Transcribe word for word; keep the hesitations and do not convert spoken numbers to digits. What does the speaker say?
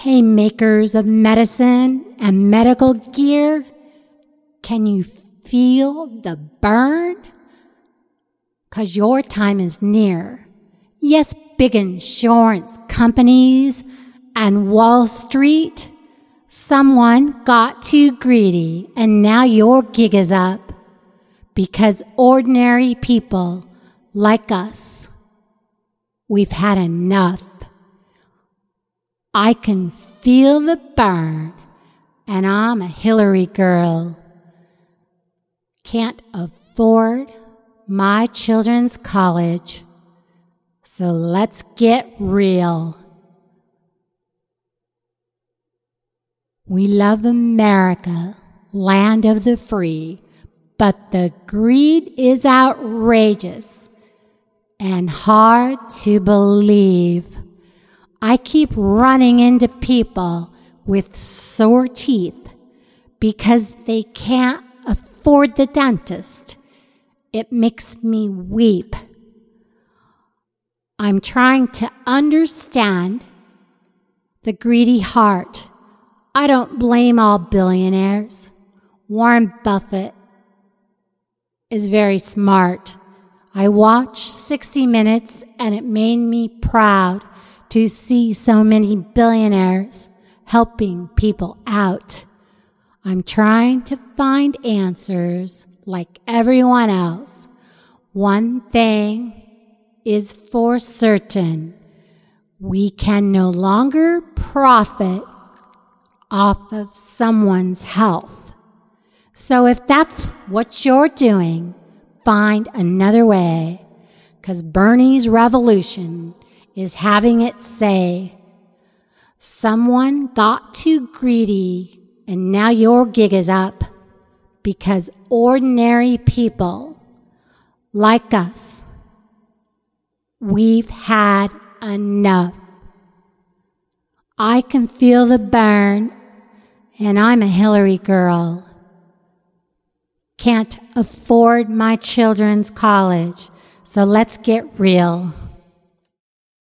Hey, makers of medicine and medical gear, can you feel the burn? 'Cause your time is near. Yes, big insurance companies and Wall Street. Someone got too greedy and now your gig is up. Because ordinary people like us, we've had enough. I can feel the burn, and I'm a Hillary girl. Can't afford my children's college, so let's get real. We love America, land of the free, but the greed is outrageous and hard to believe. I keep running into people with sore teeth because they can't afford the dentist. It makes me weep. I'm trying to understand the greedy heart. I don't blame all billionaires. Warren Buffett is very smart. I watched sixty minutes and it made me proud to see so many billionaires helping people out. I'm trying to find answers like everyone else. One thing is for certain. We can no longer profit off of someone's health. So if that's what you're doing, find another way, 'cause Bernie's revolution is having its say. Someone got too greedy and now your gig is up, because ordinary people like us, we've had enough. I can feel the burn, and I'm a Hillary girl. Can't afford my children's college, so let's get real.